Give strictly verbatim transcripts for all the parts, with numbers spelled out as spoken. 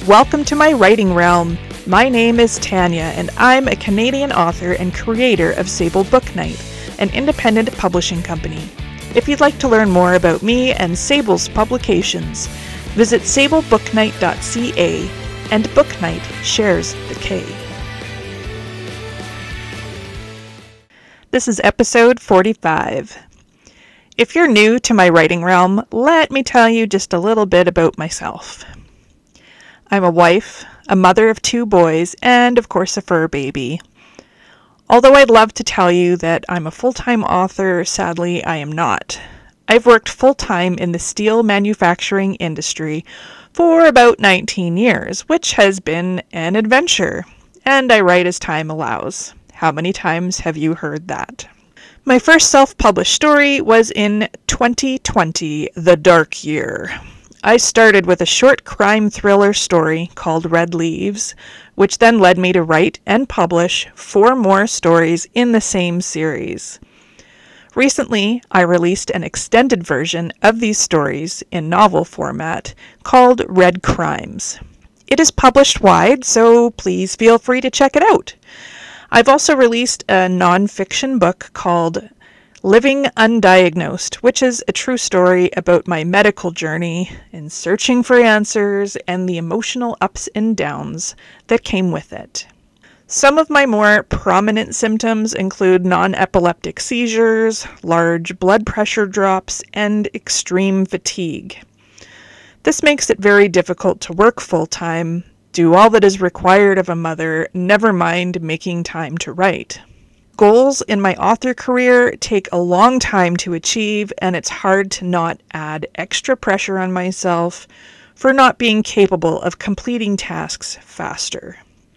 Welcome to my writing realm. My name is Tanya, and I'm a Canadian author and creator of Sable Book Night, an independent publishing company. If you'd like to learn more about me and Sable's publications, visit sable book night dot c a, and Book Night shares the K. This is episode forty-five. If you're new to my writing realm, let me tell you just a little bit about myself. I'm a wife, a mother of two boys, and of course a fur baby. Although I'd love to tell you that I'm a full-time author, sadly I am not. I've worked full-time in the steel manufacturing industry for about nineteen years, which has been an adventure, and I write as time allows. How many times have you heard that? My first self-published story was in twenty twenty, the dark year. I started with a short crime thriller story called Red Leaves, which then led me to write and publish four more stories in the same series. Recently, I released an extended version of these stories in novel format called Red Crimes. It is published wide, so please feel free to check it out. I've also released a non-fiction book called Living Undiagnosed, which is a true story about my medical journey in searching for answers and the emotional ups and downs that came with it. Some of my more prominent symptoms include non-epileptic seizures, large blood pressure drops, and extreme fatigue. This makes it very difficult to work full-time, do all that is required of a mother, never mind making time to write. Goals in my author career take a long time to achieve, and it's hard to not add extra pressure on myself for not being capable of completing tasks faster.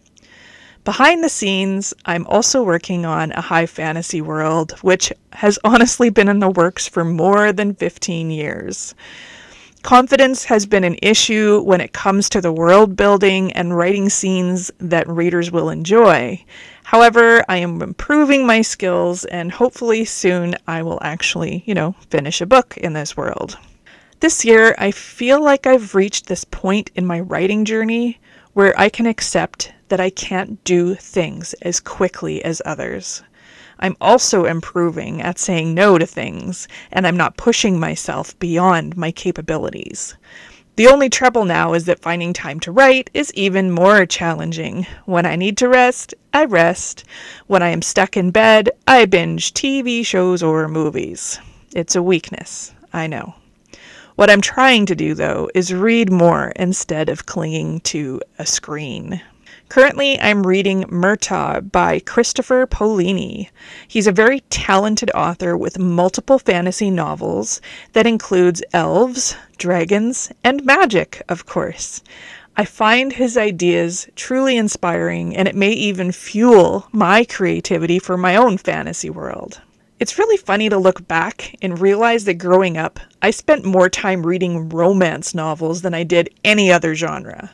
Behind the scenes, I'm also working on a high fantasy world, which has honestly been in the works for more than fifteen years. Confidence has been an issue when it comes to the world building and writing scenes that readers will enjoy. However, I am improving my skills, and hopefully soon I will actually, you know, finish a book in this world. This year, I feel like I've reached this point in my writing journey where I can accept that I can't do things as quickly as others. I'm also improving at saying no to things, and I'm not pushing myself beyond my capabilities. The only trouble now is that finding time to write is even more challenging. When I need to rest, I rest. When I am stuck in bed, I binge T V shows or movies. It's a weakness, I know. What I'm trying to do, though, is read more instead of clinging to a screen. Currently, I'm reading Murtaugh by Christopher Paolini. He's a very talented author with multiple fantasy novels that includes elves, dragons, and magic, of course. I find his ideas truly inspiring, and it may even fuel my creativity for my own fantasy world. It's really funny to look back and realize that growing up, I spent more time reading romance novels than I did any other genre.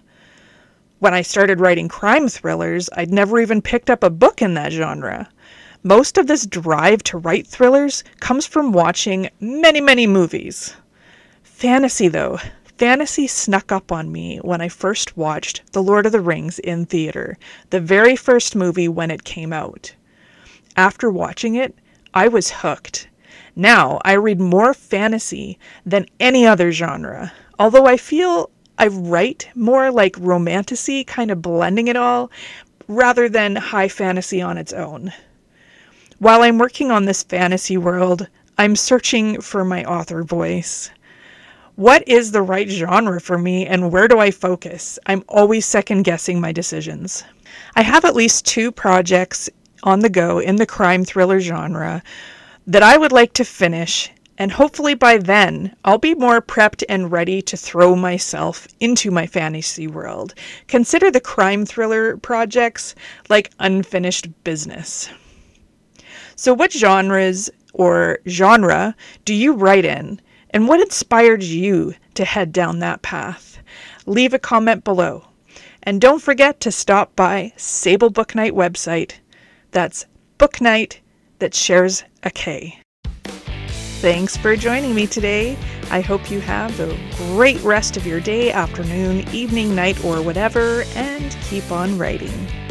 When I started writing crime thrillers, I'd never even picked up a book in that genre. Most of this drive to write thrillers comes from watching many, many movies. Fantasy, though. Fantasy snuck up on me when I first watched The Lord of the Rings in theater, the very first movie when it came out. After watching it, I was hooked. Now, I read more fantasy than any other genre, although I feel I write more like romantasy, kind of blending it all, rather than high fantasy on its own. While I'm working on this fantasy world, I'm searching for my author voice. What is the right genre for me, and where do I focus? I'm always second-guessing my decisions. I have at least two projects on the go in the crime thriller genre that I would like to finish, and hopefully by then, I'll be more prepped and ready to throw myself into my fantasy world. Consider the crime thriller projects like unfinished business. So what genres or genre do you write in, and what inspired you to head down that path? Leave a comment below. And don't forget to stop by Sable Book Night website. That's Book Night that shares a K. Thanks for joining me today. I hope you have a great rest of your day, afternoon, evening, night, or whatever, and keep on writing.